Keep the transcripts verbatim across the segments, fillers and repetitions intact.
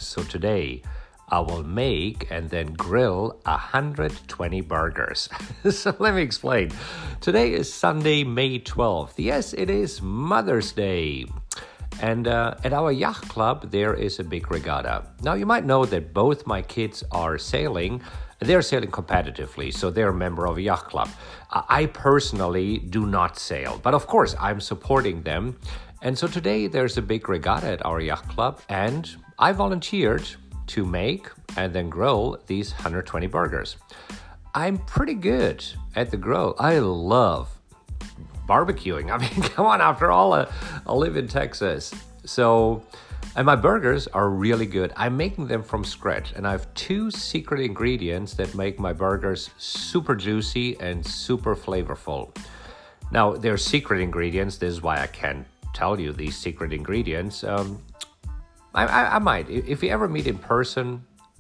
So today I will make and then grill one hundred twenty burgers. So let me explain. Today is Sunday, May twelfth. Yes, it is Mother's Day. And uh, at our yacht club, there is a big regatta. Now, you might know that both my kids are sailing. They're sailing competitively, so they're a member of a yacht club. I personally do not sail, but of course, I'm supporting them. And so today, there's a big regatta at our yacht club, and I volunteered to make and then grill these one hundred twenty burgers. I'm pretty good at the grill. I love barbecuing. I mean, come on, after all, uh, I live in Texas. So, and my burgers are really good. I'm making them from scratch, and I have two secret ingredients that make my burgers super juicy and super flavorful. Now, they're secret ingredients. This is why I can't tell you these secret ingredients. Um, I, I, I might. If you ever meet in person,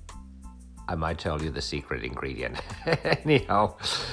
I might tell you the secret ingredient. Anyhow,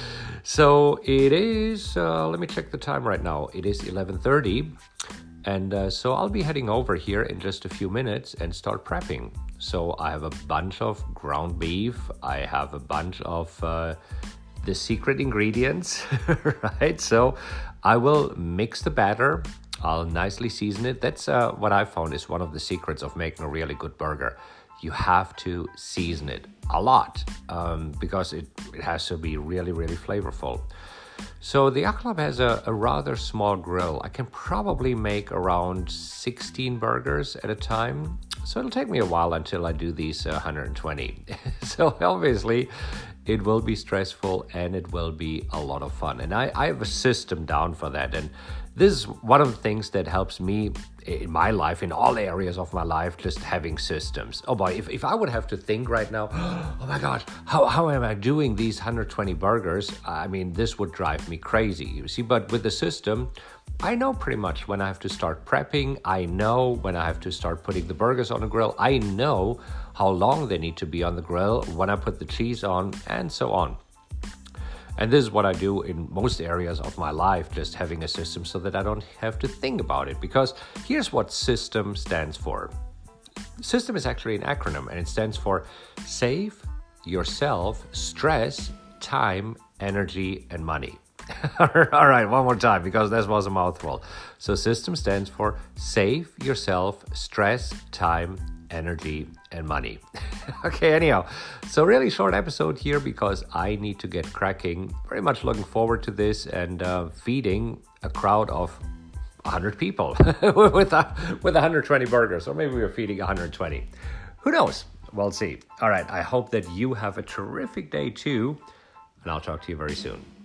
so it is, uh, let me check the time right now. It is eleven thirty. And uh, so I'll be heading over here in just a few minutes and start prepping. So I have a bunch of ground beef. I have a bunch of uh, the secret ingredients, right? So I will mix the batter. I'll nicely season it. That's uh, what I found is one of the secrets of making a really good burger. You have to season it a lot um, because it, it has to be really, really flavorful. So the yacht club has a, a rather small grill. I can probably make around sixteen burgers at a time. So it'll take me a while until I do these uh, one hundred twenty. So obviously it will be stressful and it will be a lot of fun. And I, I have a system down for that. And this is one of the things that helps me in my life, in all areas of my life, just having systems. Oh boy, if, if I would have to think right now, oh my God, how, how am I doing these one hundred twenty burgers? I mean, this would drive me crazy, you see. But with the system, I know pretty much when I have to start prepping. I know when I have to start putting the burgers on the grill. I know how long they need to be on the grill, when I put the cheese on, and so on. And this is what I do in most areas of my life, just having a system so that I don't have to think about it. Because here's what SYSTEM stands for. SYSTEM is actually an acronym, and it stands for Save Yourself Stress, Time, Energy, and Money. All right, one more time, because that was a mouthful. So SYSTEM stands for Save Yourself Stress, Time, Energy, and Money. Okay, anyhow, so really short episode here because I need to get cracking. Very much looking forward to this and uh, feeding a crowd of one hundred people with a, with one hundred twenty burgers, or maybe we're feeding one hundred twenty. Who knows? We'll see. All right, I hope that you have a terrific day too, and I'll talk to you very soon.